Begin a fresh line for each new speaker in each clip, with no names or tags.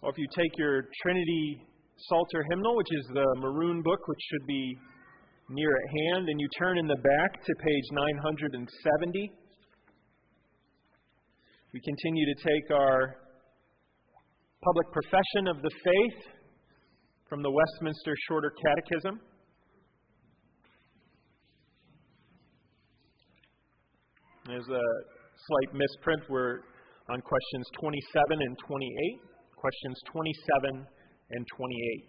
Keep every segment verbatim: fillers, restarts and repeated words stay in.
Well, if you take your Trinity Psalter hymnal, which is the maroon book, which should be near at hand, and you turn in the back to page nine hundred seventy, we continue to take our public profession of the faith from the Westminster Shorter Catechism. There's a slight misprint. We're on questions twenty-seven and twenty-eight. Questions twenty-seven and twenty-eight.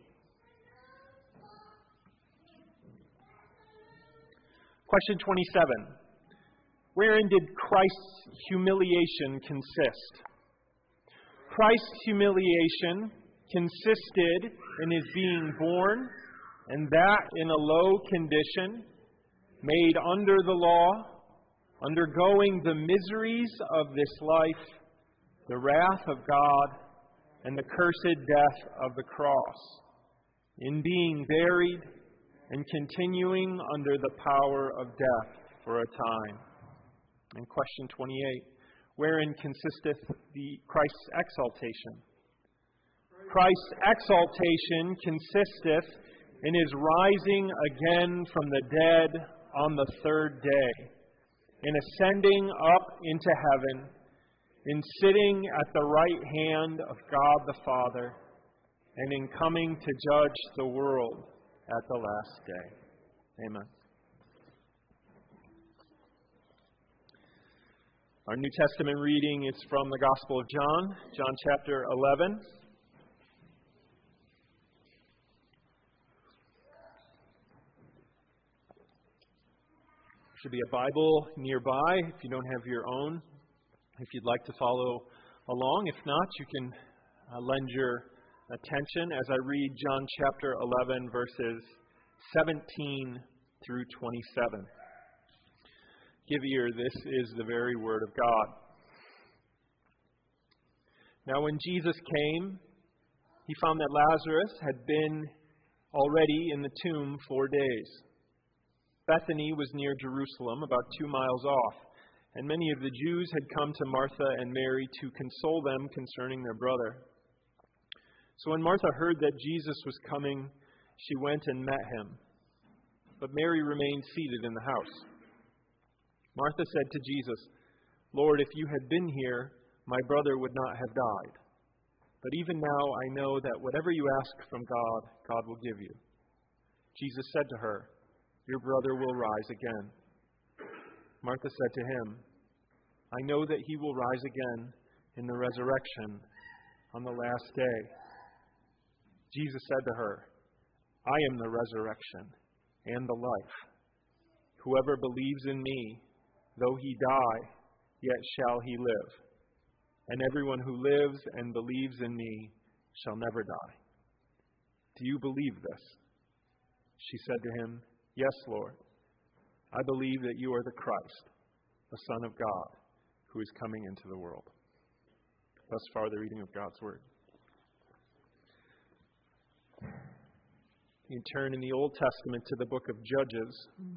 Question twenty-seven. Wherein did Christ's humiliation consist? Christ's humiliation consisted in his being born, and that in a low condition, made under the law, undergoing the miseries of this life, the wrath of God, and the cursed death of the cross, in being buried and continuing under the power of death for a time. And question twenty-eight, wherein consisteth the Christ's exaltation? Christ's exaltation consisteth in his rising again from the dead on the third day, in ascending up into heaven, in sitting at the right hand of God the Father, and in coming to judge the world at the last day. Amen. Our New Testament reading is from the Gospel of John, John chapter eleven. There should be a Bible nearby if you don't have your own, if you'd like to follow along. If not, you can uh, lend your attention as I read John chapter eleven, verses seventeen through twenty-seven. Give ear, this is the very word of God. Now when Jesus came, he found that Lazarus had been already in the tomb four days. Bethany was near Jerusalem, about two miles off, and many of the Jews had come to Martha and Mary to console them concerning their brother. So when Martha heard that Jesus was coming, she went and met him. But Mary remained seated in the house. Martha said to Jesus, Lord, if you had been here, my brother would not have died. But even now I know that whatever you ask from God, God will give you. Jesus said to her, your brother will rise again. Martha said to him, I know that he will rise again in the resurrection on the last day. Jesus said to her, I am the resurrection and the life. Whoever believes in me, though he die, yet shall he live. And everyone who lives and believes in me shall never die. Do you believe this? She said to him, Yes, Lord. I believe that you are the Christ, the Son of God, who is coming into the world. Thus far, the reading of God's Word. You turn in the Old Testament to the book of Judges.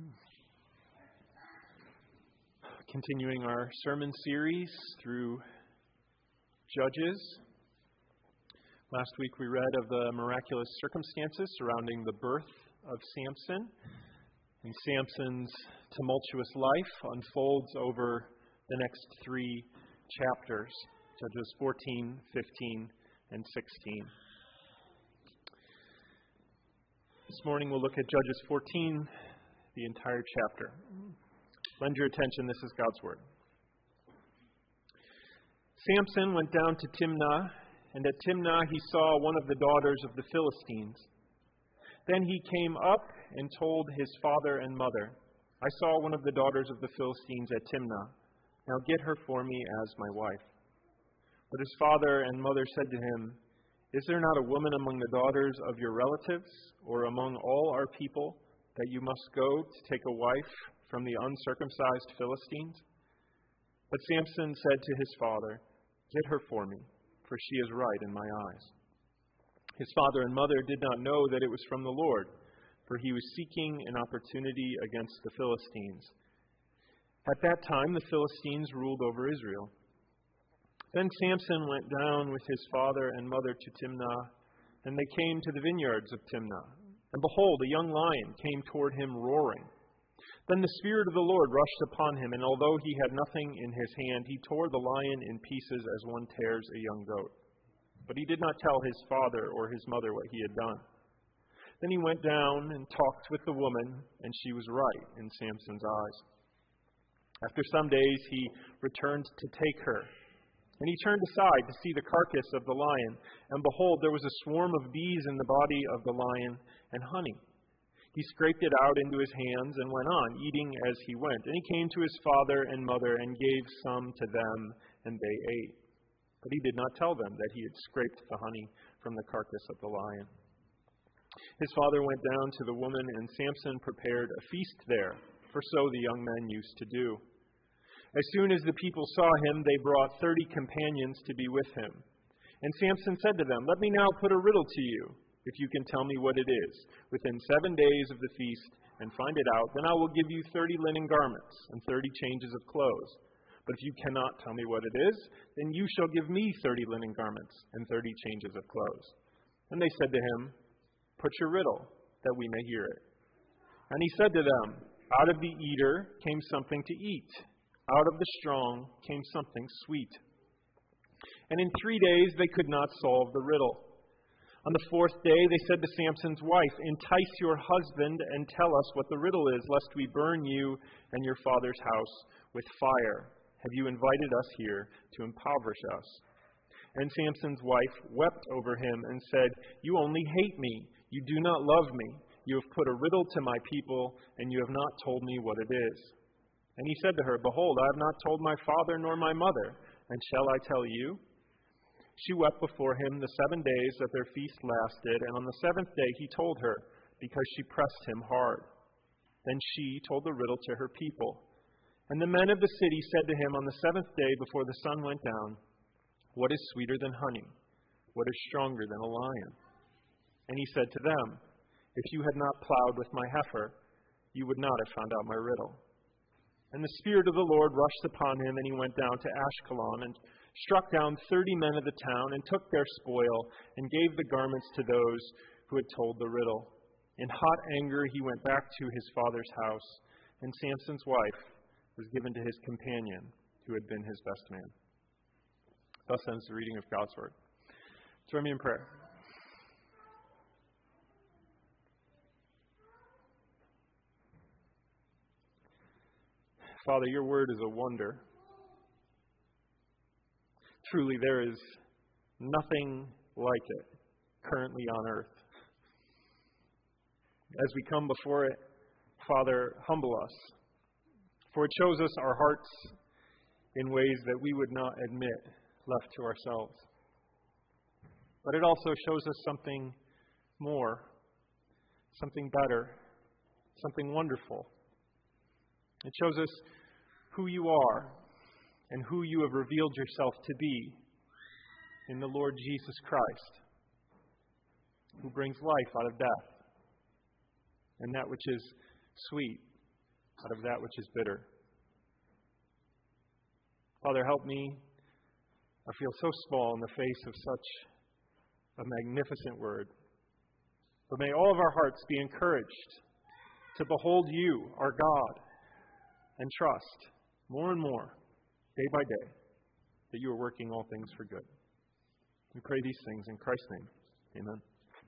Continuing our sermon series through Judges. Last week we read of the miraculous circumstances surrounding the birth of Samson. And Samson's tumultuous life unfolds over the next three chapters, Judges fourteen, fifteen, and sixteen. This morning we'll look at Judges fourteen, the entire chapter. Lend your attention, this is God's Word. Samson went down to Timnah, and at Timnah he saw one of the daughters of the Philistines. Then he came up and told his father and mother, I saw one of the daughters of the Philistines at Timnah. Now get her for me as my wife. But his father and mother said to him, Is there not a woman among the daughters of your relatives, or among all our people, that you must go to take a wife from the uncircumcised Philistines? But Samson said to his father, Get her for me, for she is right in my eyes. His father and mother did not know that it was from the Lord, for he was seeking an opportunity against the Philistines. At that time, the Philistines ruled over Israel. Then Samson went down with his father and mother to Timnah, and they came to the vineyards of Timnah. And behold, a young lion came toward him roaring. Then the Spirit of the Lord rushed upon him, and although he had nothing in his hand, he tore the lion in pieces as one tears a young goat. But he did not tell his father or his mother what he had done. Then he went down and talked with the woman, and she was right in Samson's eyes. After some days he returned to take her, and he turned aside to see the carcass of the lion, and behold, there was a swarm of bees in the body of the lion and honey. He scraped it out into his hands and went on, eating as he went. And he came to his father and mother and gave some to them, and they ate. But he did not tell them that he had scraped the honey from the carcass of the lion. His father went down to the woman, and Samson prepared a feast there, for so the young men used to do. As soon as the people saw him, they brought thirty companions to be with him. And Samson said to them, "Let me now put a riddle to you. If you can tell me what it is within seven days of the feast and find it out, then I will give you thirty linen garments and thirty changes of clothes. But if you cannot tell me what it is, then you shall give me thirty linen garments and thirty changes of clothes." And they said to him, "Put your riddle, that we may hear it." And he said to them, "Out of the eater came something to eat. Out of the strong came something sweet." And in three days they could not solve the riddle. On the fourth day they said to Samson's wife, "Entice your husband and tell us what the riddle is, lest we burn you and your father's house with fire. Have you invited us here to impoverish us?" And Samson's wife wept over him and said, "You only hate me. You do not love me. You have put a riddle to my people, and you have not told me what it is." And he said to her, "Behold, I have not told my father nor my mother, and shall I tell you?" She wept before him the seven days that their feast lasted, and on the seventh day he told her, because she pressed him hard. Then she told the riddle to her people. And the men of the city said to him on the seventh day before the sun went down, "What is sweeter than honey? What is stronger than a lion?" And he said to them, "If you had not plowed with my heifer, you would not have found out my riddle." And the Spirit of the Lord rushed upon him, and he went down to Ashkelon and struck down thirty men of the town and took their spoil and gave the garments to those who had told the riddle. In hot anger he went back to his father's house, and Samson's wife was given to his companion, who had been his best man. Thus ends the reading of God's Word. Join me in prayer. Father, your Word is a wonder. Truly, there is nothing like it currently on earth. As we come before it, Father, humble us, for it shows us our hearts in ways that we would not admit left to ourselves. But it also shows us something more, something better, something wonderful. It shows us who you are and who you have revealed yourself to be in the Lord Jesus Christ, who brings life out of death, and that which is sweet out of that which is bitter. Father, help me. I feel so small in the face of such a magnificent word. But may all of our hearts be encouraged to behold you, our God, and trust more and more, day by day, that you are working all things for good. We pray these things in Christ's name. Amen.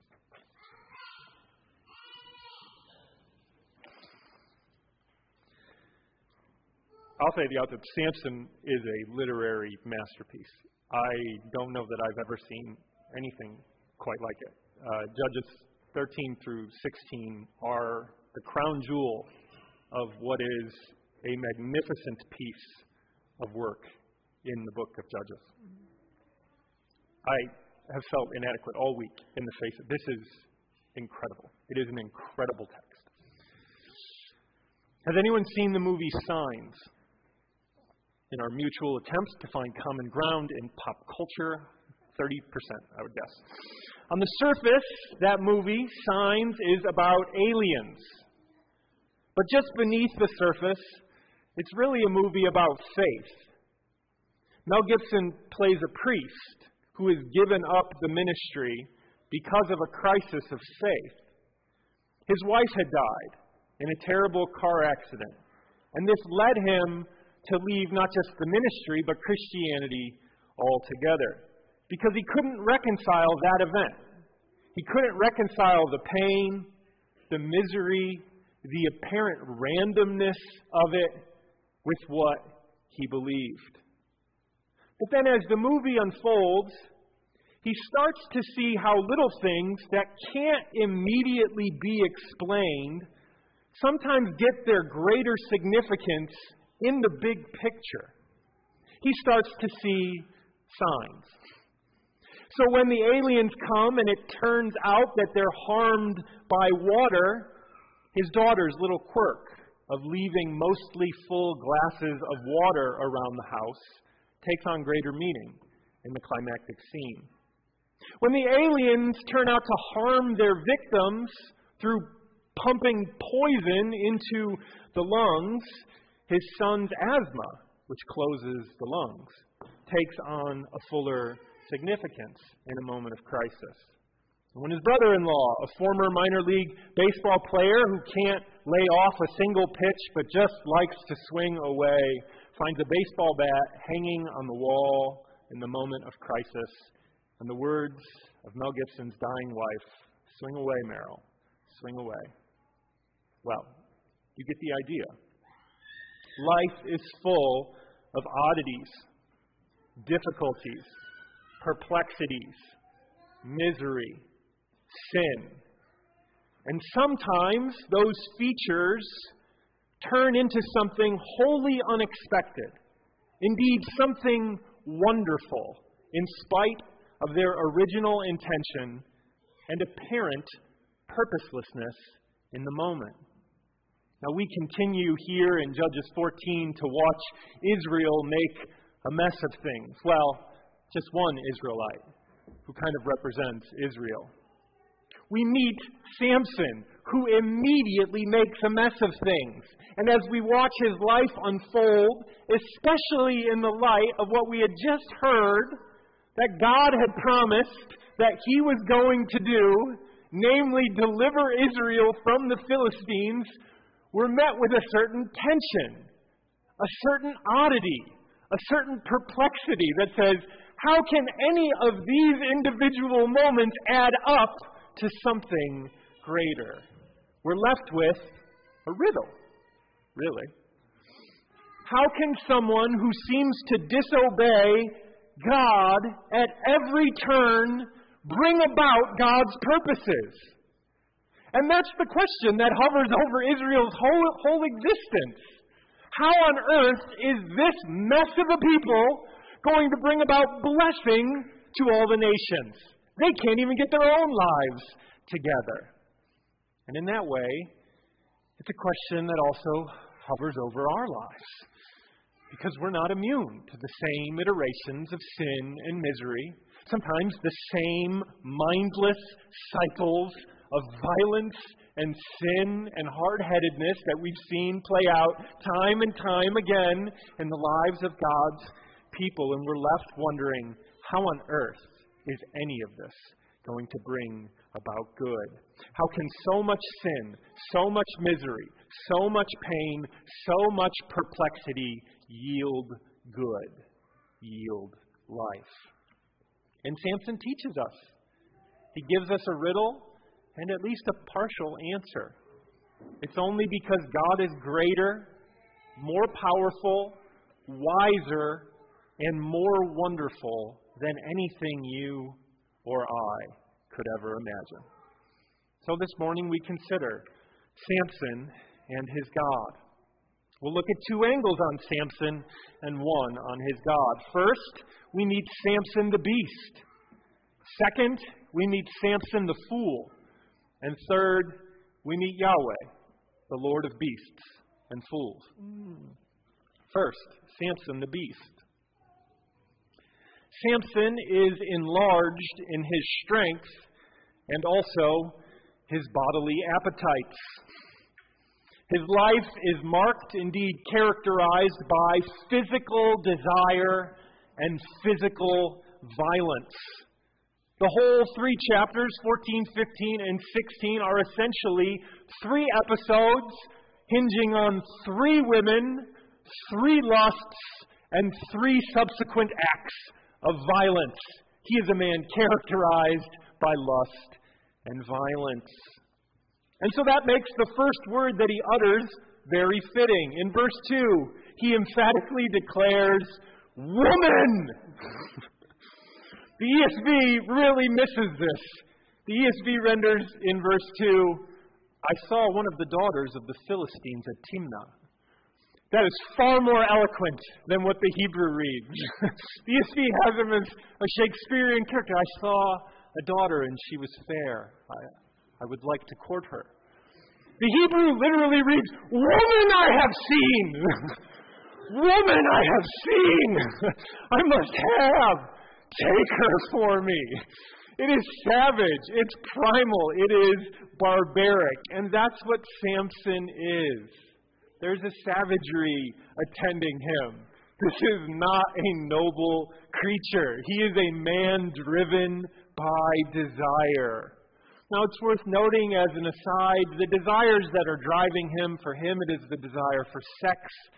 I'll say at the outset, Samson is a literary masterpiece. I don't know that I've ever seen anything quite like it. Uh, Judges thirteen through sixteen are the crown jewel of what is a magnificent piece of work in the book of Judges. I have felt inadequate all week in the face of this. Is incredible. It is an incredible text. Has anyone seen the movie Signs? In our mutual attempts to find common ground in pop culture, thirty percent, I would guess. On the surface, that movie, Signs, is about aliens. But just beneath the surface, it's really a movie about faith. Mel Gibson plays a priest who has given up the ministry because of a crisis of faith. His wife had died in a terrible car accident, and this led him to leave not just the ministry, but Christianity altogether, because he couldn't reconcile that event. He couldn't reconcile the pain, the misery, the apparent randomness of it with what he believed. But then as the movie unfolds, he starts to see how little things that can't immediately be explained sometimes get their greater significance in the big picture. He starts to see signs. So when the aliens come and it turns out that they're harmed by water, his daughter's little quirk of leaving mostly full glasses of water around the house takes on greater meaning in the climactic scene. When the aliens turn out to harm their victims through pumping poison into the lungs, his son's asthma, which closes the lungs, takes on a fuller significance in a moment of crisis. When his brother-in-law, a former minor league baseball player who can't lay off a single pitch but just likes to swing away, finds a baseball bat hanging on the wall in the moment of crisis, and the words of Mel Gibson's dying wife, "Swing away, Meryl, swing away." Well, you get the idea. Life is full of oddities, difficulties, perplexities, misery, sin. And sometimes those features turn into something wholly unexpected, indeed something wonderful, in spite of their original intention and apparent purposelessness in the moment. Now we continue here in Judges fourteen to watch Israel make a mess of things. Well, just one Israelite who kind of represents Israel. We meet Samson, who immediately makes a mess of things. And as we watch his life unfold, especially in the light of what we had just heard, that God had promised that He was going to do, namely deliver Israel from the Philistines, we're met with a certain tension, a certain oddity, a certain perplexity that says, how can any of these individual moments add up to something greater? We're left with a riddle, really. How can someone who seems to disobey God at every turn bring about God's purposes? And that's the question that hovers over Israel's whole, whole existence. How on earth is this mess of a people going to bring about blessing to all the nations? They can't even get their own lives together. And in that way, it's a question that also hovers over our lives. Because we're not immune to the same iterations of sin and misery, sometimes the same mindless cycles of violence and sin and hard-headedness that we've seen play out time and time again in the lives of God's people. And we're left wondering, how on earth is any of this going to bring about good? How can so much sin, so much misery, so much pain, so much perplexity yield good, yield life? And Samson teaches us. He gives us a riddle and at least a partial answer. It's only because God is greater, more powerful, wiser, and more wonderful than anything you or I could ever imagine. So this morning we consider Samson and his God. We'll look at two angles on Samson and one on his God. First, we meet Samson the beast. Second, we meet Samson the fool. And third, we meet Yahweh, the Lord of beasts and fools. First, Samson the beast. Samson is enlarged in his strength and also his bodily appetites. His life is marked, indeed characterized by physical desire and physical violence. The whole three chapters, fourteen, fifteen, and sixteen, are essentially three episodes hinging on three women, three lusts, and three subsequent acts of violence. He is a man characterized by lust and violence. And so that makes the first word that he utters very fitting. In verse two, he emphatically declares, "Woman!" The E S V really misses this. The E S V renders in verse two, "I saw one of the daughters of the Philistines at Timnah." That is far more eloquent than what the Hebrew reads. The E S V has him as a Shakespearean character. "I saw a daughter and she was fair. I, I would like to court her." The Hebrew literally reads, "Woman I have seen! Woman I have seen! I must have! Take her for me!" It is savage, it's primal, it is barbaric, and that's what Samson is. There's a savagery attending him. This is not a noble creature. He is a man driven by desire. Now, it's worth noting as an aside, the desires that are driving him, for him it is the desire for sex,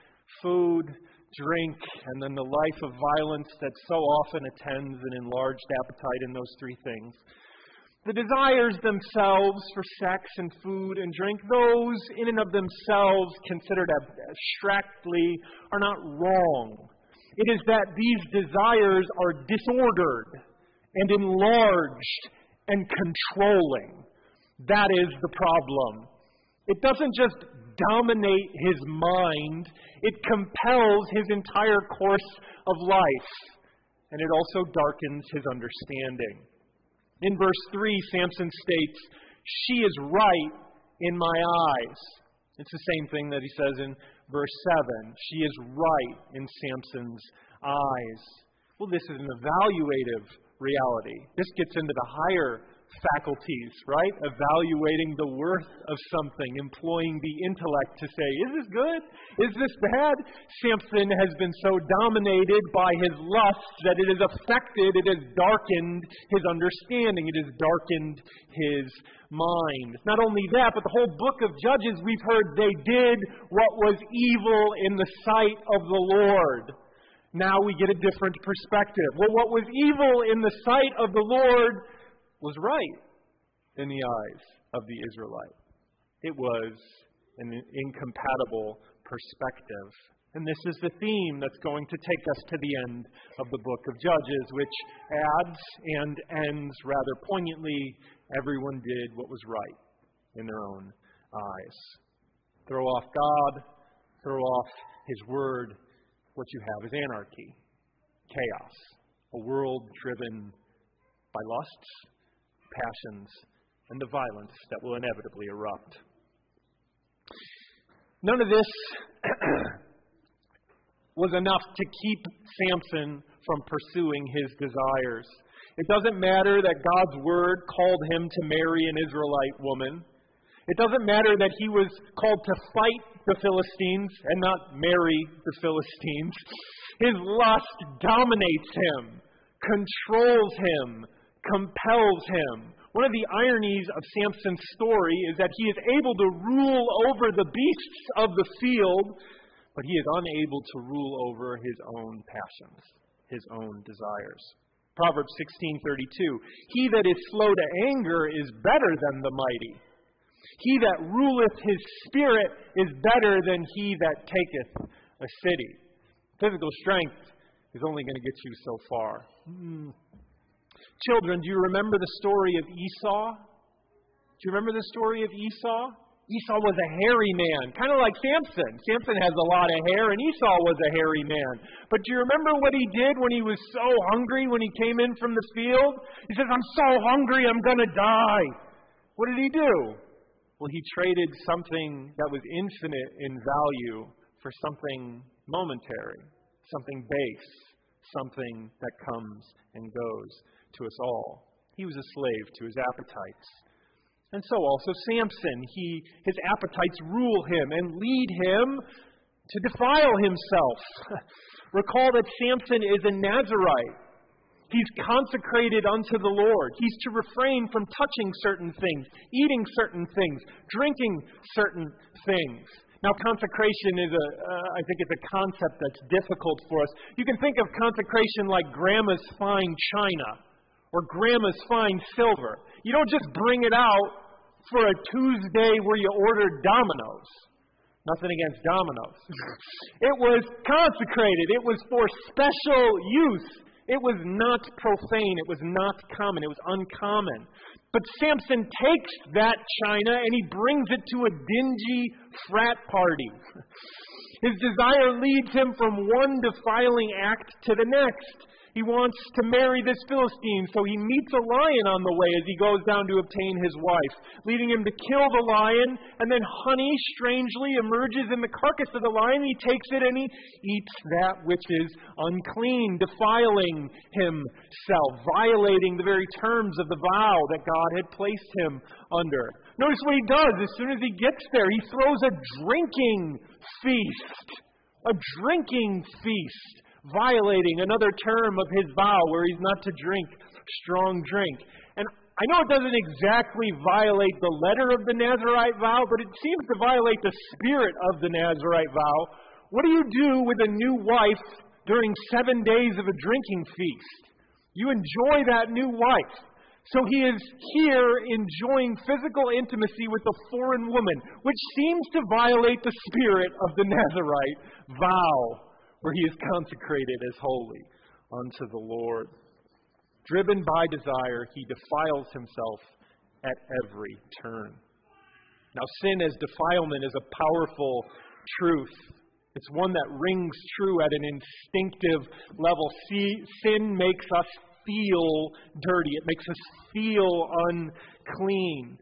food, drink, and then the life of violence that so often attends an enlarged appetite in those three things. The desires themselves for sex and food and drink, those in and of themselves considered abstractly, are not wrong. It is that these desires are disordered and enlarged and controlling. That is the problem. It doesn't just dominate his mind, it compels his entire course of life, and it also darkens his understanding. In verse three, Samson states, "She is right in my eyes." It's the same thing that he says in verse seven. She is right in Samson's eyes. Well, this is an evaluative reality. This gets into the higher faculties, right? Evaluating the worth of something, employing the intellect to say, is this good? Is this bad? Samson has been so dominated by his lusts that it has affected, it has darkened his understanding, it has darkened his mind. Not only that, but the whole book of Judges, we've heard they did what was evil in the sight of the Lord. Now we get a different perspective. Well, what was evil in the sight of the Lord was right in the eyes of the Israelite. It was an incompatible perspective. And this is the theme that's going to take us to the end of the book of Judges, which adds and ends rather poignantly, everyone did what was right in their own eyes. Throw off God, throw off His Word, what you have is anarchy, chaos, a world driven by lusts, passions, and the violence that will inevitably erupt. None of this was enough to keep Samson from pursuing his desires. It doesn't matter that God's word called him to marry an Israelite woman. It doesn't matter that he was called to fight the Philistines and not marry the Philistines. His lust dominates him, controls him, compels him. One of the ironies of Samson's story is that he is able to rule over the beasts of the field, but he is unable to rule over his own passions, his own desires. Proverbs sixteen thirty-two, "He that is slow to anger is better than the mighty. He that ruleth his spirit is better than he that taketh a city." Physical strength is only going to get you so far. Hmm. Children, do you remember the story of Esau? Do you remember the story of Esau? Esau was a hairy man, kind of like Samson. Samson has a lot of hair, and Esau was a hairy man. But do you remember what he did when he was so hungry when he came in from the field? He says, "I'm so hungry, I'm going to die." What did he do? Well, he traded something that was infinite in value for something momentary, something base, something that comes and goes to us all. He was a slave to his appetites. And so also Samson, he, his appetites rule him and lead him to defile himself. Recall that Samson is a Nazirite. He's consecrated unto the Lord. He's to refrain from touching certain things, eating certain things, drinking certain things. Now, consecration is a, uh, I think it's a concept that's difficult for us. You can think of consecration like grandma's fine china or grandma's fine silver. You don't just bring it out for a Tuesday where you order Domino's. Nothing against Domino's. It was consecrated. It was for special use. It was not profane. It was not common. It was uncommon. But Samson takes that china and he brings it to a dingy frat party. His desire leads him from one defiling act to the next. He wants to marry this Philistine, so he meets a lion on the way as he goes down to obtain his wife, leading him to kill the lion, and then honey strangely emerges in the carcass of the lion. He takes it and he eats that which is unclean, defiling himself, violating the very terms of the vow that God had placed him under. Notice what he does as soon as he gets there. He throws a drinking feast. A drinking feast. Violating another term of his vow where he's not to drink strong drink. And I know it doesn't exactly violate the letter of the Nazirite vow, but it seems to violate the spirit of the Nazirite vow. What do you do with a new wife during seven days of a drinking feast? You enjoy that new wife. So he is here enjoying physical intimacy with a foreign woman, which seems to violate the spirit of the Nazirite vow, where he is consecrated as holy unto the Lord. Driven by desire, he defiles himself at every turn. Now, sin as defilement is a powerful truth. It's one that rings true at an instinctive level. See, sin makes us feel dirty. It makes us feel unclean.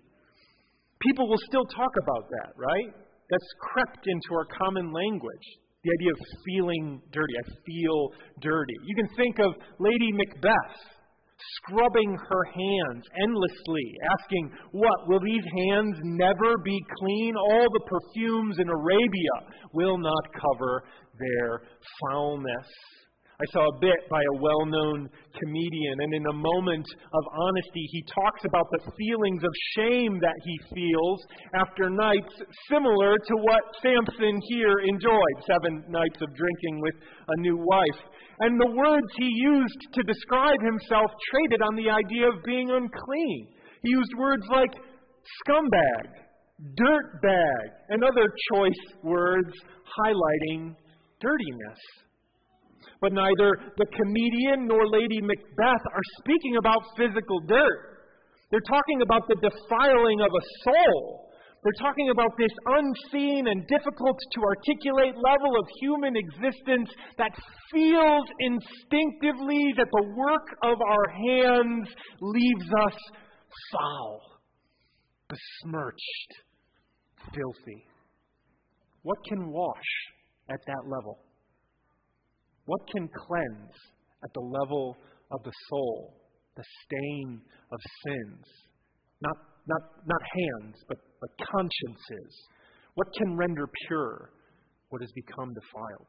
People will still talk about that, right? That's crept into our common language. The idea of feeling dirty. I feel dirty. You can think of Lady Macbeth scrubbing her hands endlessly, asking, what, will these hands never be clean? All the perfumes in Arabia will not cover their foulness. I saw a bit by a well-known comedian, and in a moment of honesty, he talks about the feelings of shame that he feels after nights similar to what Samson here enjoyed, seven nights of drinking with a new wife. And the words he used to describe himself traded on the idea of being unclean. He used words like scumbag, dirtbag, and other choice words highlighting dirtiness. But neither the comedian nor Lady Macbeth are speaking about physical dirt. They're talking about the defiling of a soul. They're talking about this unseen and difficult to articulate level of human existence that feels instinctively that the work of our hands leaves us foul, besmirched, filthy. What can wash at that level? What can cleanse at the level of the soul, the stain of sins? Not, not, not hands, but, but consciences. What can render pure what has become defiled?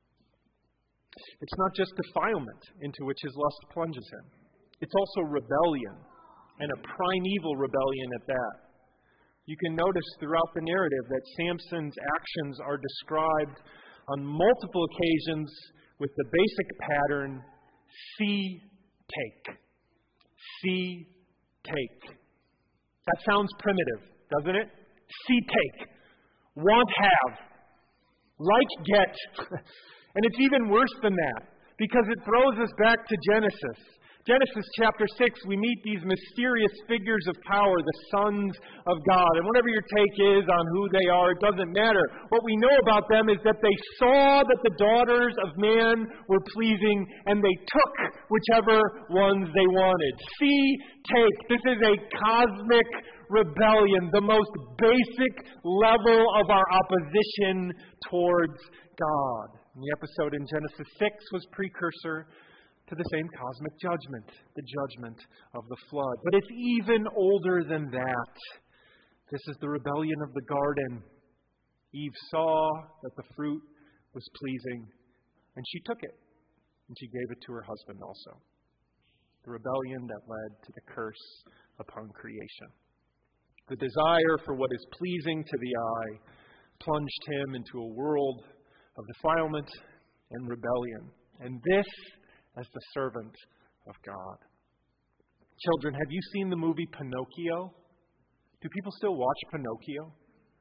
It's not just defilement into which his lust plunges him. It's also rebellion, and a primeval rebellion at that. You can notice throughout the narrative that Samson's actions are described on multiple occasions with the basic pattern, see, take. See, take. That sounds primitive, doesn't it? See, take. Want, have. Like, get. And it's even worse than that, because it throws us back to Genesis. Genesis chapter six, we meet these mysterious figures of power, the sons of God. And whatever your take is on who they are, it doesn't matter. What we know about them is that they saw that the daughters of man were pleasing, and they took whichever ones they wanted. See, take. This is a cosmic rebellion, the most basic level of our opposition towards God. And the episode in Genesis six was precursor to the same cosmic judgment, the judgment of the flood. But it's even older than that. This is the rebellion of the garden. Eve saw that the fruit was pleasing, And she took it, and she gave it to her husband also. The rebellion that led to the curse upon creation. The desire for what is pleasing to the eye plunged him into a world of defilement and rebellion. And this as the servant of God. Children, have you seen the movie Pinocchio? Do people still watch Pinocchio?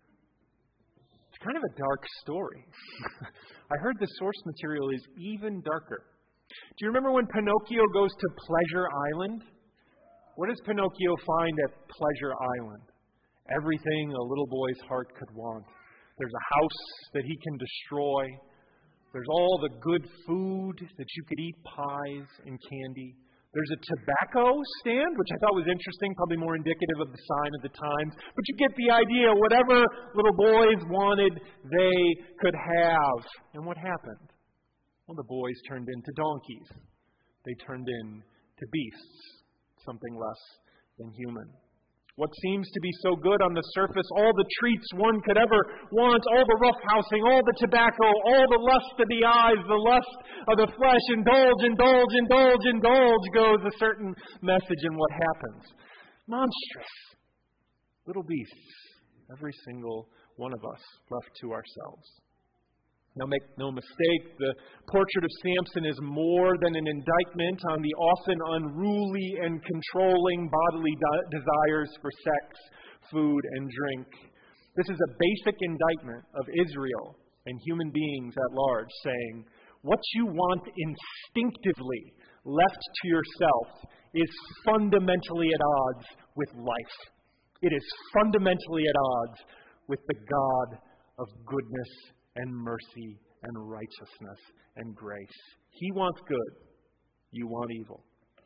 It's kind of a dark story. I heard the source material is even darker. Do you remember when Pinocchio goes to Pleasure Island? What does Pinocchio find at Pleasure Island? Everything a little boy's heart could want. There's a house that he can destroy. There's all the good food that you could eat, pies and candy. There's a tobacco stand, which I thought was interesting, probably more indicative of the sign of the times. But you get the idea. Whatever little boys wanted, they could have. And what happened? Well, the boys turned into donkeys. They turned into beasts, something less than human. What seems to be so good on the surface, all the treats one could ever want, all the roughhousing, all the tobacco, all the lust of the eyes, the lust of the flesh, indulge, indulge, indulge, indulge, goes a certain message, and what happens? Monstrous. Little beasts, every single one of us left to ourselves. Now, make no mistake, the portrait of Samson is more than an indictment on the often unruly and controlling bodily de- desires for sex, food, and drink. This is a basic indictment of Israel and human beings at large, saying, what you want instinctively left to yourself is fundamentally at odds with life. It is fundamentally at odds with the God of goodness and mercy and righteousness and grace. He wants good. You want evil.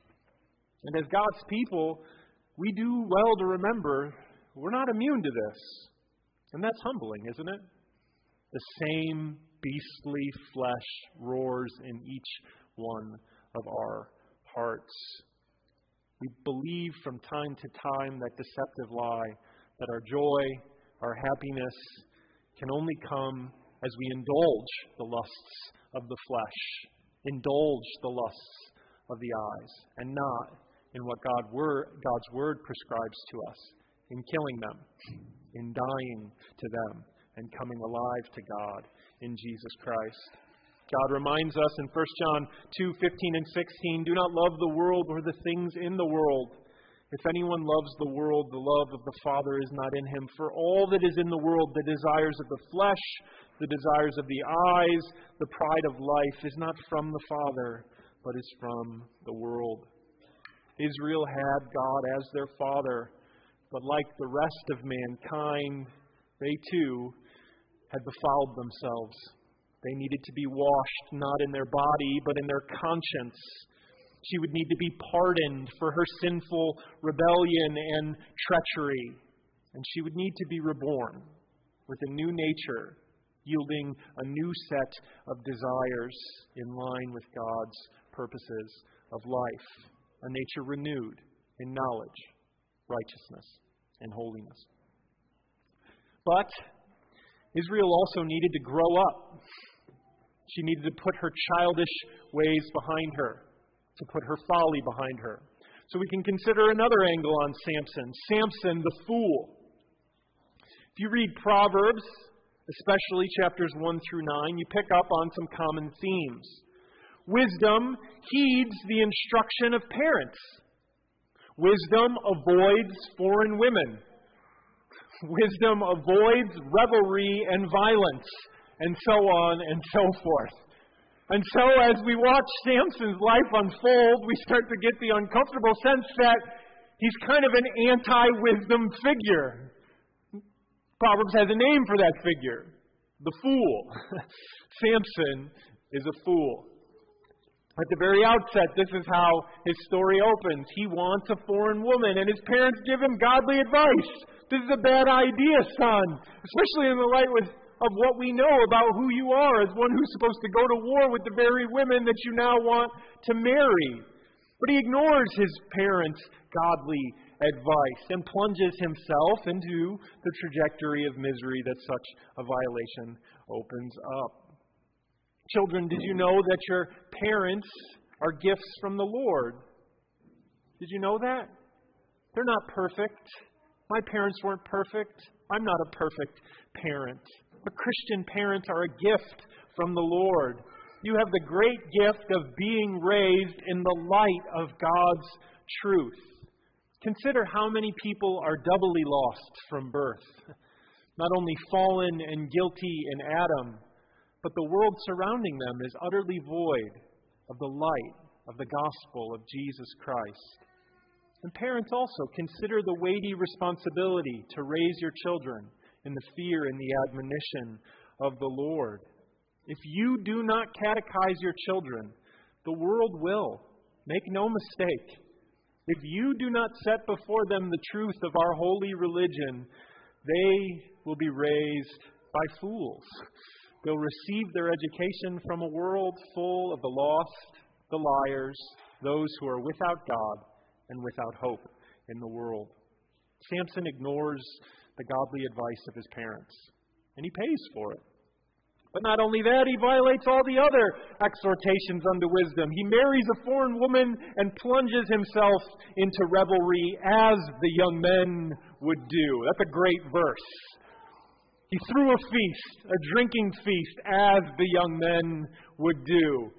And as God's people, we do well to remember we're not immune to this. And that's humbling, isn't it? The same beastly flesh roars in each one of our hearts. We believe from time to time that deceptive lie, that our joy, our happiness can only come as we indulge the lusts of the flesh, indulge the lusts of the eyes, and not in what God word, God's Word prescribes to us, in killing them, in dying to them, and coming alive to God in Jesus Christ. God reminds us in First John two fifteen and sixteen, do not love the world or the things in the world. If anyone loves the world, the love of the Father is not in him. For all that is in the world, the desires of the flesh, the desires of the eyes, the pride of life, is not from the Father, but is from the world. Israel had God as their Father, but like the rest of mankind, they too had befouled themselves. They needed to be washed, not in their body, but in their conscience. She would need to be pardoned for her sinful rebellion and treachery. And she would need to be reborn with a new nature, yielding a new set of desires in line with God's purposes of life. A nature renewed in knowledge, righteousness, and holiness. But Israel also needed to grow up. She needed to put her childish ways behind her, to put her folly behind her. So we can consider another angle on Samson. Samson, the fool. If you read Proverbs, especially chapters one through nine, you pick up on some common themes. Wisdom heeds the instruction of parents. Wisdom avoids foreign women. Wisdom avoids revelry and violence, and so on and so forth. And so as we watch Samson's life unfold, we start to get the uncomfortable sense that he's kind of an anti-wisdom figure. Proverbs has a name for that figure, the fool. Samson is a fool. At the very outset, this is how his story opens. He wants a foreign woman, and his parents give him godly advice. This is a bad idea, son, especially in the light with, of what we know about who you are as one who's supposed to go to war with the very women that you now want to marry. But he ignores his parents' godly advice and plunges himself into the trajectory of misery that such a violation opens up. Children, did you know that your parents are gifts from the Lord? Did you know that? They're not perfect. My parents weren't perfect. I'm not a perfect parent. But Christian parents are a gift from the Lord. You have the great gift of being raised in the light of God's truth. Consider how many people are doubly lost from birth. Not only fallen and guilty in Adam, but the world surrounding them is utterly void of the light of the gospel of Jesus Christ. And parents also consider the weighty responsibility to raise your children in the fear and the admonition of the Lord. If you do not catechize your children, the world will. Make no mistake. If you do not set before them the truth of our holy religion, they will be raised by fools. They'll receive their education from a world full of the lost, the liars, those who are without God and without hope in the world. Samson ignores the godly advice of his parents, and he pays for it. But not only that, he violates all the other exhortations unto wisdom. He marries a foreign woman and plunges himself into revelry as the young men would do. That's a great verse. He threw a feast, a drinking feast, as the young men would do.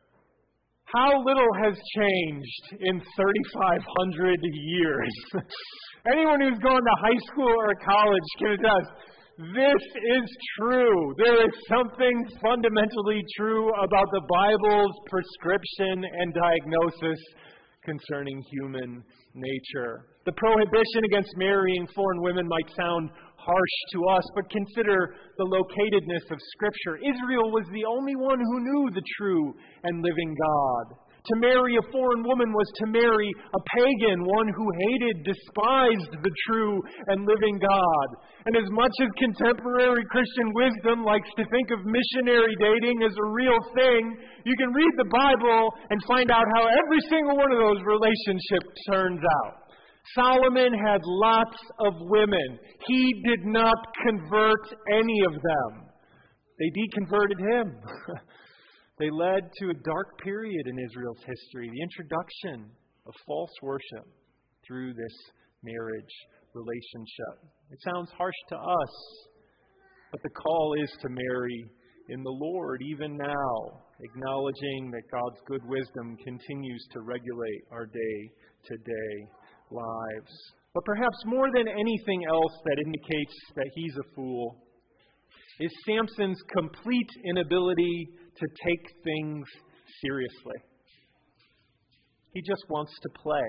How little has changed in thirty-five hundred years. Anyone who's gone to high school or college can attest. This is true. There is something fundamentally true about the Bible's prescription and diagnosis concerning human nature. The prohibition against marrying foreign women might sound harsh to us, but consider the locatedness of Scripture. Israel was the only one who knew the true and living God. To marry a foreign woman was to marry a pagan, one who hated, despised the true and living God. And as much as contemporary Christian wisdom likes to think of missionary dating as a real thing, you can read the Bible and find out how every single one of those relationships turns out. Solomon had lots of women. He did not convert any of them. They deconverted him. They led to a dark period in Israel's history, the introduction of false worship through this marriage relationship. It sounds harsh to us, but the call is to marry in the Lord even now, acknowledging that God's good wisdom continues to regulate our day-to-day lives. But perhaps more than anything else that indicates that he's a fool is Samson's complete inability to take things seriously. He just wants to play.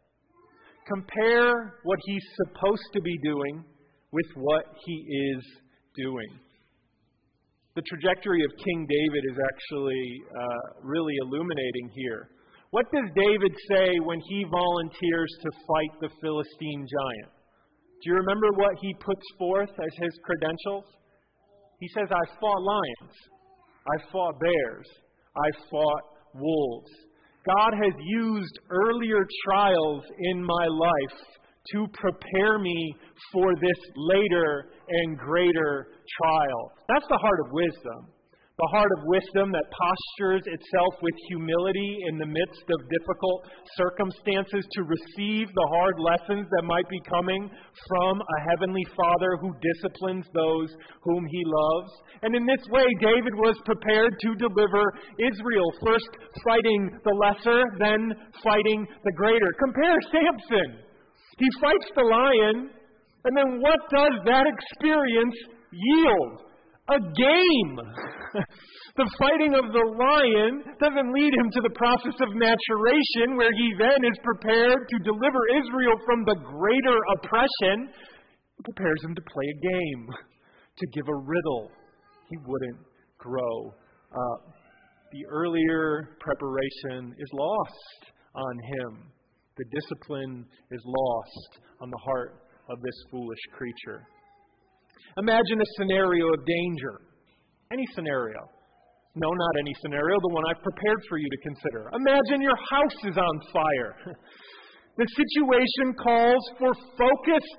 Compare what he's supposed to be doing with what he is doing. The trajectory of King David is actually uh, really illuminating here. What does David say when he volunteers to fight the Philistine giant? Do you remember what he puts forth as his credentials? He says, I fought lions. I fought bears. I fought wolves. God has used earlier trials in my life to prepare me for this later and greater trial. That's the heart of wisdom. The heart of wisdom that postures itself with humility in the midst of difficult circumstances to receive the hard lessons that might be coming from a heavenly Father who disciplines those whom He loves. And in this way, David was prepared to deliver Israel, first fighting the lesser, then fighting the greater. Compare Samson. He fights the lion, and then what does that experience yield? A game. The fighting of the lion doesn't lead him to the process of maturation, where he then is prepared to deliver Israel from the greater oppression. It prepares him to play a game, to give a riddle. He wouldn't grow up. The earlier preparation is lost on him. The discipline is lost on the heart of this foolish creature. Imagine a scenario of danger. Any scenario. No, not any scenario, the one I've prepared for you to consider. Imagine your house is on fire. The situation calls for focused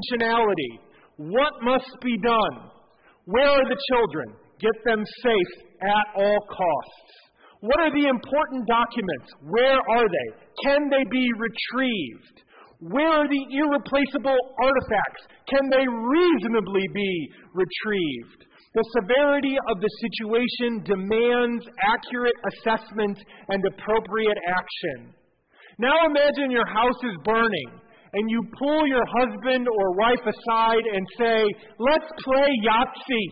intentionality. What must be done? Where are the children? Get them safe at all costs. What are the important documents? Where are they? Can they be retrieved? Where are the irreplaceable artifacts? Can they reasonably be retrieved? The severity of the situation demands accurate assessment and appropriate action. Now imagine your house is burning and you pull your husband or wife aside and say, "Let's play Yahtzee."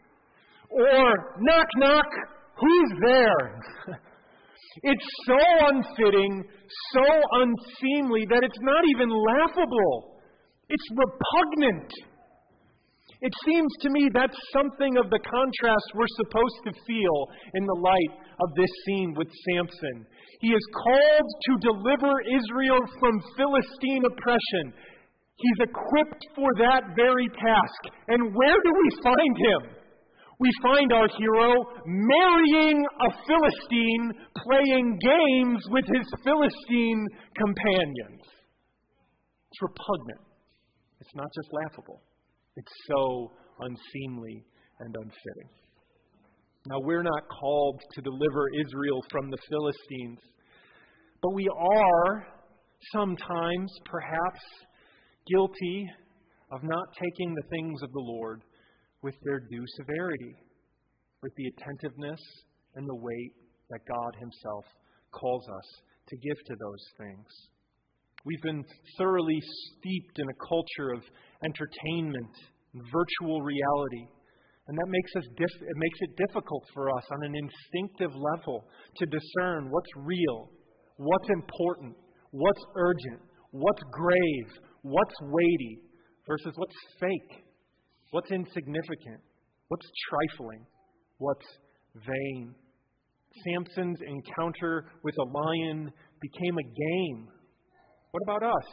Or, "Knock, knock, who's there?" It's so unfitting, so unseemly that it's not even laughable. It's repugnant. It seems to me that's something of the contrast we're supposed to feel in the light of this scene with Samson. He is called to deliver Israel from Philistine oppression. He's equipped for that very task. And where do we find him? We find our hero marrying a Philistine, playing games with his Philistine companions. It's repugnant. It's not just laughable. It's so unseemly and unfitting. Now, we're not called to deliver Israel from the Philistines, but we are sometimes, perhaps, guilty of not taking the things of the Lord with their due severity, with the attentiveness and the weight that God Himself calls us to give to those things. We've been thoroughly steeped in a culture of entertainment and virtual reality, and that makes us dif- it makes it difficult for us on an instinctive level to discern what's real, what's important, what's urgent, what's grave, what's weighty, versus what's fake, what's insignificant, what's trifling, what's vain. Samson's encounter with a lion became a game. What about us?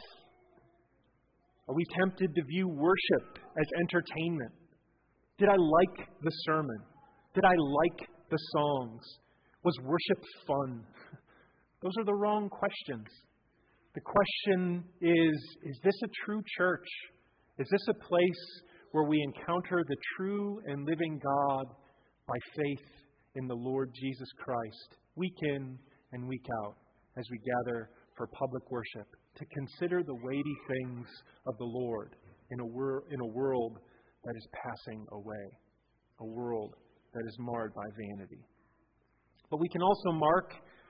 Are we tempted to view worship as entertainment? Did I like the sermon? Did I like the songs? Was worship fun? Those are the wrong questions. The question is, is this a true church? Is this a place where we encounter the true and living God by faith in the Lord Jesus Christ, week in and week out, as we gather for public worship, to consider the weighty things of the Lord in a, wor- in a world that is passing away, a world that is marred by vanity. But we can also mark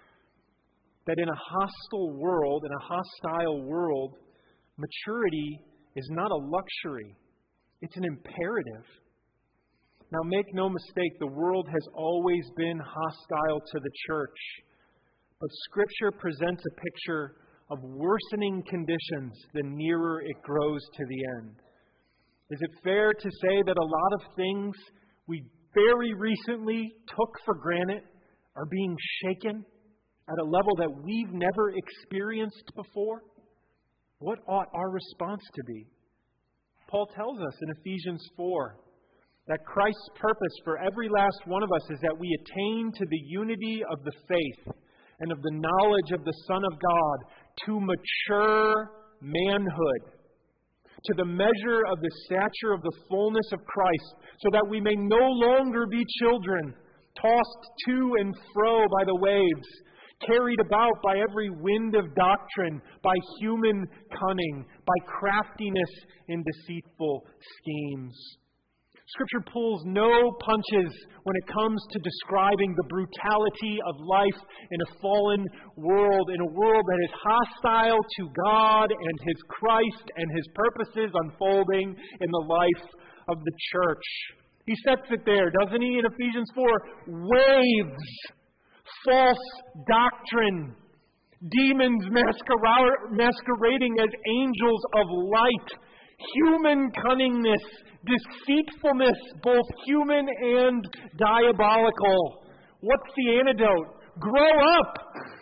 that in a hostile world, in a hostile world, maturity is not a luxury. It's an imperative. Now, make no mistake, the world has always been hostile to the church. But Scripture presents a picture of worsening conditions the nearer it grows to the end. Is it fair to say that a lot of things we very recently took for granted are being shaken at a level that we've never experienced before? What ought our response to be? Paul tells us in Ephesians four that Christ's purpose for every last one of us is that we attain to the unity of the faith and of the knowledge of the Son of God, to mature manhood, to the measure of the stature of the fullness of Christ, so that we may no longer be children, tossed to and fro by the waves, carried about by every wind of doctrine, by human cunning, by craftiness in deceitful schemes. Scripture pulls no punches when it comes to describing the brutality of life in a fallen world, in a world that is hostile to God and His Christ and His purposes unfolding in the life of the church. He sets it there, doesn't he, in Ephesians four? Waves, false doctrine, demons masquer- masquerading as angels of light, human cunningness, deceitfulness, both human and diabolical. What's the antidote? Grow up!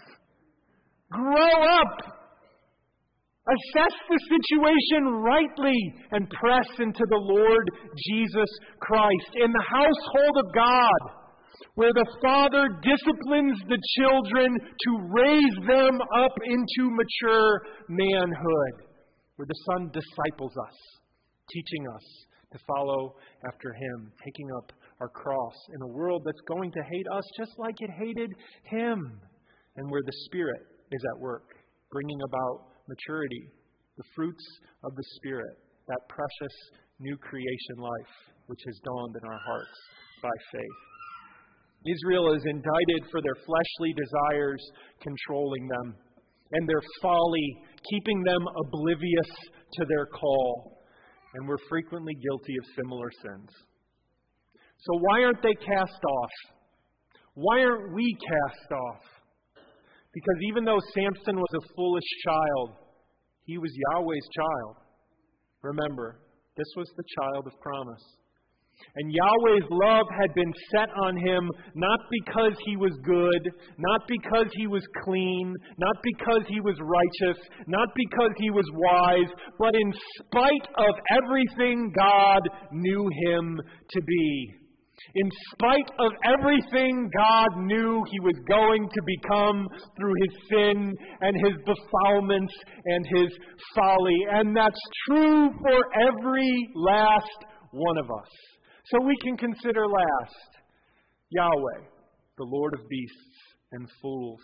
Grow up! Assess the situation rightly and press into the Lord Jesus Christ. In the household of God, where the Father disciplines the children to raise them up into mature manhood, where the Son disciples us, teaching us to follow after Him, taking up our cross in a world that's going to hate us just like it hated Him, and where the Spirit is at work, bringing about maturity, the fruits of the Spirit, that precious new creation life which has dawned in our hearts by faith. Israel is indicted for their fleshly desires controlling them, and their folly keeping them oblivious to their call. And we're frequently guilty of similar sins. So why aren't they cast off? Why aren't we cast off? Because even though Samson was a foolish child, he was Yahweh's child. Remember, this was the child of promise. And Yahweh's love had been set on him not because he was good, not because he was clean, not because he was righteous, not because he was wise, but in spite of everything God knew him to be. In spite of everything God knew he was going to become through his sin and his befoulments and his folly. And that's true for every last one of us. So we can consider last Yahweh, the Lord of beasts and fools.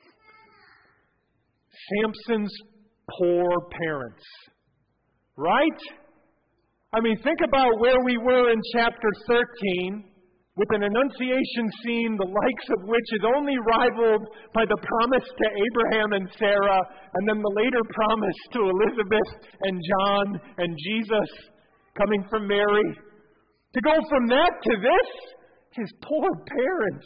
Samson's poor parents. Right? I mean, think about where we were in chapter thirteen, with an annunciation scene the likes of which is only rivaled by the promise to Abraham and Sarah, and then the later promise to Elizabeth and John and Jesus coming from Mary. To go from that to this, his poor parents.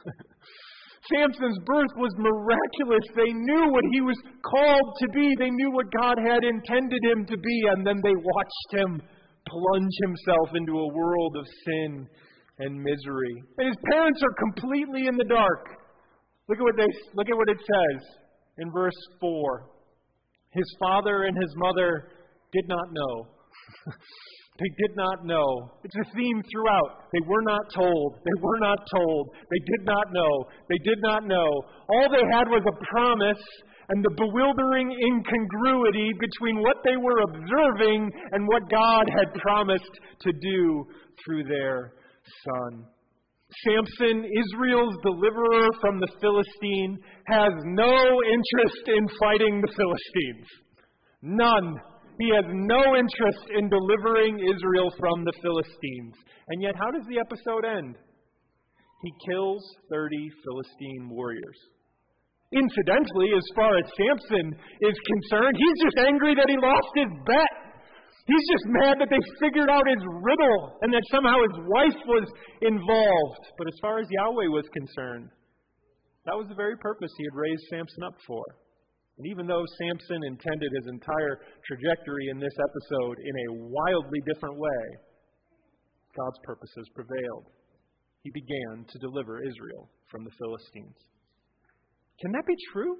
Samson's birth was miraculous. They knew what he was called to be. They knew what God had intended him to be, and then they watched him plunge himself into a world of sin and misery. And his parents are completely in the dark. Look at what they look at what it says in verse four. His father and his mother did not know. They did not know. It's a theme throughout. They were not told. They were not told. They did not know. They did not know. All they had was a promise and the bewildering incongruity between what they were observing and what God had promised to do through their son. Samson, Israel's deliverer from the Philistine, has no interest in fighting the Philistines. None. He has no interest in delivering Israel from the Philistines. And yet, how does the episode end? He kills thirty Philistine warriors. Incidentally, as far as Samson is concerned, he's just angry that he lost his bet. He's just mad that they figured out his riddle and that somehow his wife was involved. But as far as Yahweh was concerned, that was the very purpose he had raised Samson up for. And even though Samson intended his entire trajectory in this episode in a wildly different way, God's purposes prevailed. He began to deliver Israel from the Philistines. Can that be true?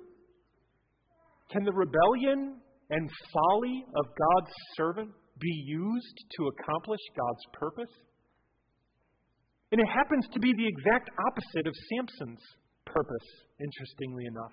Can the rebellion and folly of God's servant be used to accomplish God's purpose? And it happens to be the exact opposite of Samson's purpose, interestingly enough.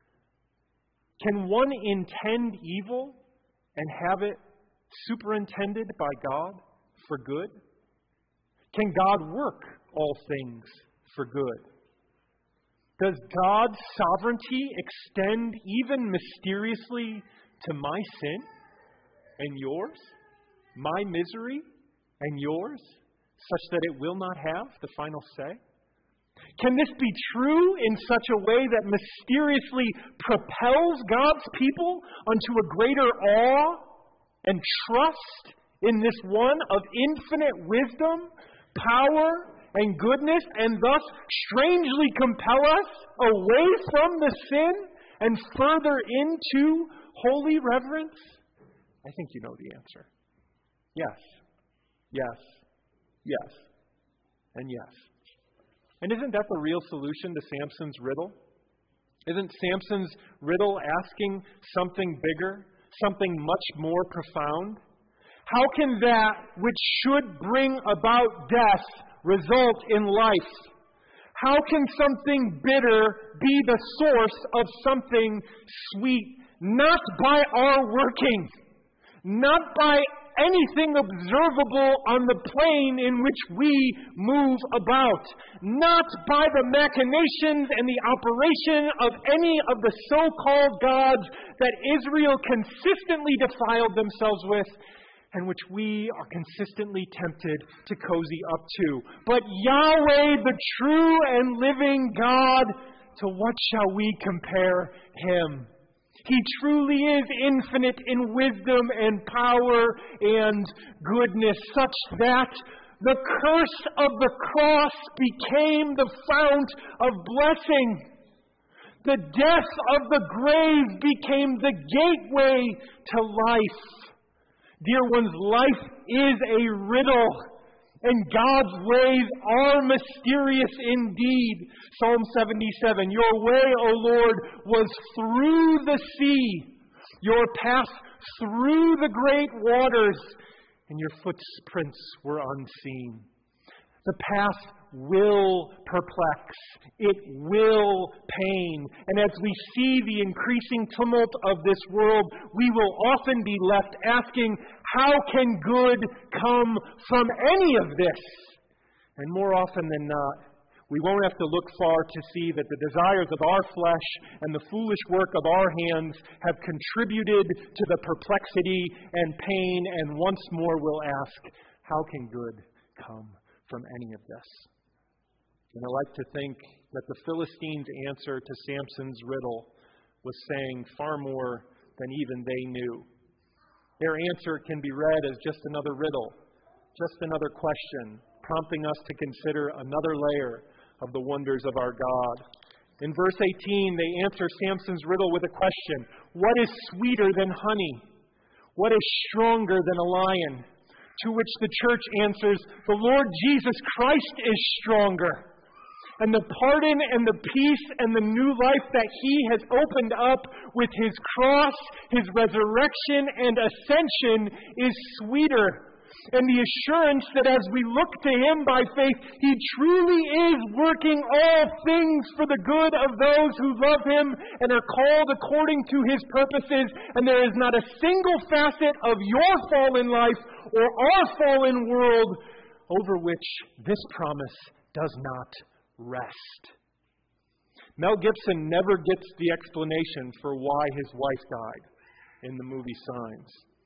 Can one intend evil and have it superintended by God for good? Can God work all things for good? Does God's sovereignty extend even mysteriously to my sin and yours, my misery and yours, such that it will not have the final say? Can this be true in such a way that mysteriously propels God's people unto a greater awe and trust in this one of infinite wisdom, power, and goodness, and thus strangely compel us away from the sin and further into holy reverence? I think you know the answer. Yes, yes, yes, and yes. And isn't that the real solution to Samson's riddle? Isn't Samson's riddle asking something bigger, something much more profound? How can that which should bring about death result in life? How can something bitter be the source of something sweet? Not by our working, not by anything observable on the plane in which we move about. Not by the machinations and the operation of any of the so-called gods that Israel consistently defiled themselves with, and which we are consistently tempted to cozy up to. But Yahweh, the true and living God, to what shall we compare Him? He truly is infinite in wisdom and power and goodness, such that the curse of the cross became the fount of blessing. The death of the grave became the gateway to life. Dear ones, life is a riddle, and God's ways are mysterious indeed. Psalm seventy-seven, your way, O Lord, was through the sea, your path through the great waters, and your footprints were unseen. The path will perplex. It will pain. And as we see the increasing tumult of this world, we will often be left asking, how can good come from any of this? And more often than not, we won't have to look far to see that the desires of our flesh and the foolish work of our hands have contributed to the perplexity and pain, and once more we'll ask, how can good come from any of this? And I like to think that the Philistines' answer to Samson's riddle was saying far more than even they knew. Their answer can be read as just another riddle, just another question, prompting us to consider another layer of the wonders of our God. In verse eighteen, they answer Samson's riddle with a question. What is sweeter than honey? What is stronger than a lion? To which the church answers, the Lord Jesus Christ is stronger. And the pardon and the peace and the new life that He has opened up with His cross, His resurrection and ascension is sweeter. And the assurance that as we look to Him by faith, He truly is working all things for the good of those who love Him and are called according to His purposes. And there is not a single facet of your fallen life or our fallen world over which this promise does not rest. Mel Gibson never gets the explanation for why his wife died in the movie Signs.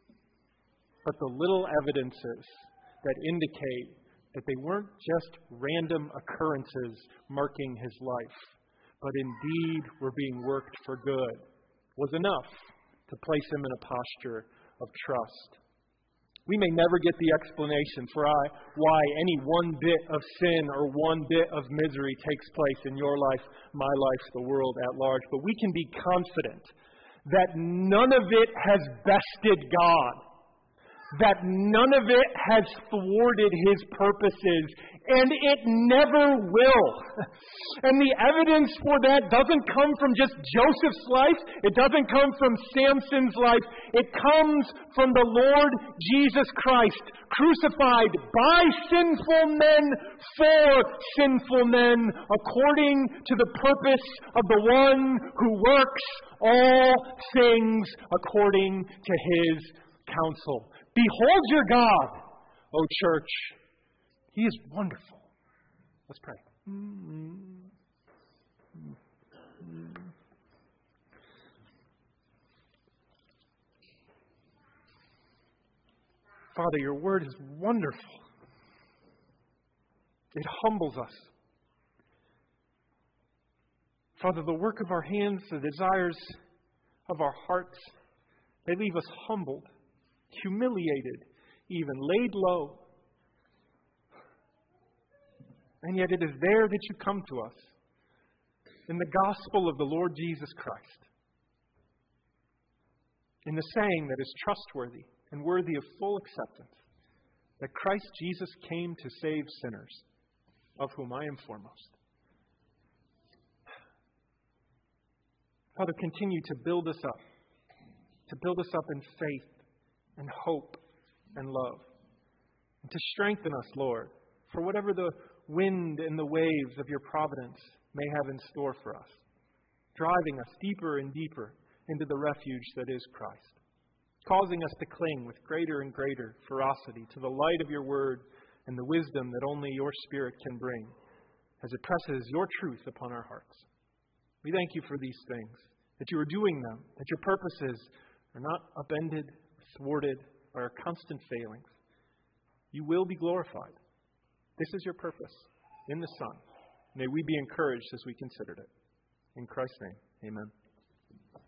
But the little evidences that indicate that they weren't just random occurrences marking his life, but indeed were being worked for good, was enough to place him in a posture of trust. We may never get the explanation for why any one bit of sin or one bit of misery takes place in your life, my life, the world at large, but we can be confident that none of it has bested God, that none of it has thwarted His purposes, and it never will. And the evidence for that doesn't come from just Joseph's life. It doesn't come from Samson's life. It comes from the Lord Jesus Christ, crucified by sinful men for sinful men, according to the purpose of the one who works all things according to His counsel. Behold your God, O church. He is wonderful. Let's pray. Father, your word is wonderful. It humbles us. Father, the work of our hands, the desires of our hearts, they leave us humbled, humiliated, even laid low. And yet it is there that you come to us, in the gospel of the Lord Jesus Christ, in the saying that is trustworthy and worthy of full acceptance, that Christ Jesus came to save sinners, of whom I am foremost. Father, continue to build us up, to build us up in faith and hope and love, and to strengthen us, Lord, for whatever the wind and the waves of your providence may have in store for us, driving us deeper and deeper into the refuge that is Christ. causing us to cling with greater and greater ferocity to the light of your word and the wisdom that only your Spirit can bring as it presses your truth upon our hearts. We thank you for these things, that you are doing them, that your purposes are not upended, thwarted by our constant failings. You will be glorified. This is your purpose in the Son. May we be encouraged as we considered it. In Christ's name, amen.